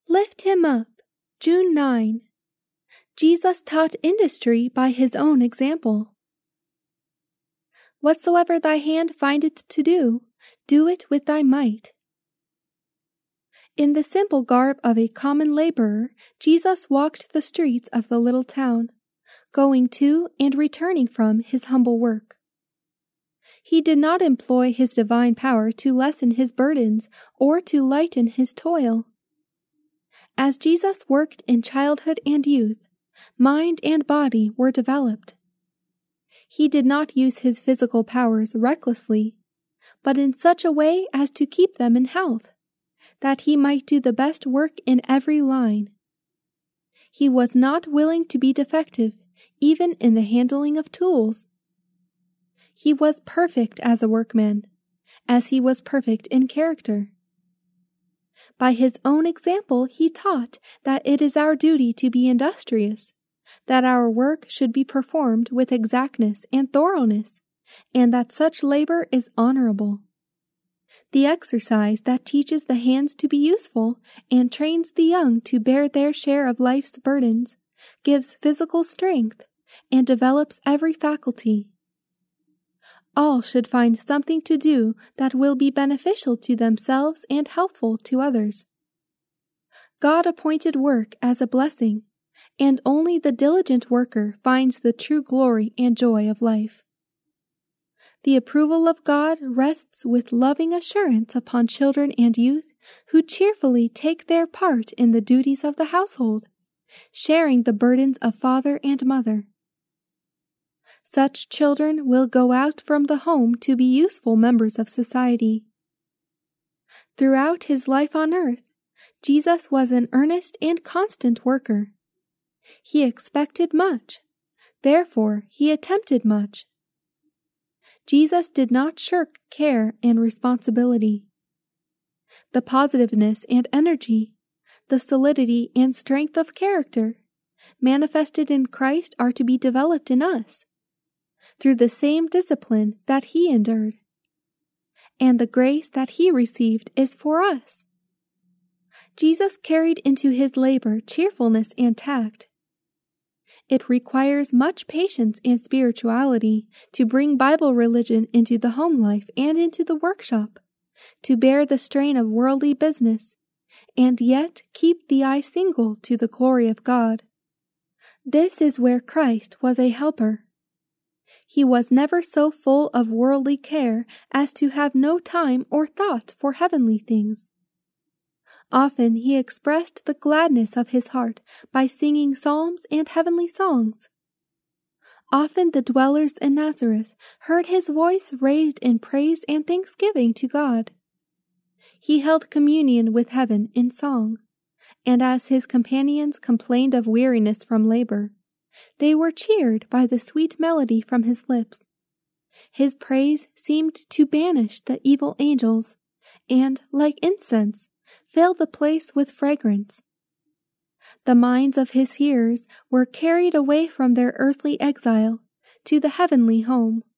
Lift him up. June 9. Jesus taught industry by his own example. Whatsoever thy hand findeth to do, do it with thy might. In the simple garb of a common laborer, Jesus walked the streets of the little town, going to and returning from his humble work. He did not employ his divine power to lessen his burdens or to lighten his toil. As Jesus worked in childhood and youth, mind and body were developed. He did not use his physical powers recklessly, but in such a way as to keep them in health, that he might do the best work in every line. He was not willing to be defective, even in the handling of tools. He was perfect as a workman, as he was perfect in character. By his own example, he taught that it is our duty to be industrious, that our work should be performed with exactness and thoroughness, and that such labor is honorable. The exercise that teaches the hands to be useful and trains the young to bear their share of life's burdens gives physical strength and develops every faculty. All should find something to do that will be beneficial to themselves and helpful to others. God appointed work as a blessing, and only the diligent worker finds the true glory and joy of life. The approval of God rests with loving assurance upon children and youth who cheerfully take their part in the duties of the household, sharing the burdens of father and mother. Such children will go out from the home to be useful members of society. Throughout his life on earth, Jesus was an earnest and constant worker. He expected much, therefore he attempted much. Jesus did not shirk care and responsibility. The positiveness and energy, the solidity and strength of character manifested in Christ are to be developed in us through the same discipline that he endured, and the grace that he received is for us. Jesus carried into his labor cheerfulness and tact. It requires much patience and spirituality to bring Bible religion into the home life and into the workshop, to bear the strain of worldly business, and yet keep the eye single to the glory of God. This is where Christ was a helper. He was never so full of worldly care as to have no time or thought for heavenly things. Often he expressed the gladness of his heart by singing psalms and heavenly songs. Often the dwellers in Nazareth heard his voice raised in praise and thanksgiving to God. He held communion with heaven in song, and as his companions complained of weariness from labor, they were cheered by the sweet melody from his lips. His praise seemed to banish the evil angels, and, like incense, fill the place with fragrance. The minds of his hearers were carried away from their earthly exile to the heavenly home.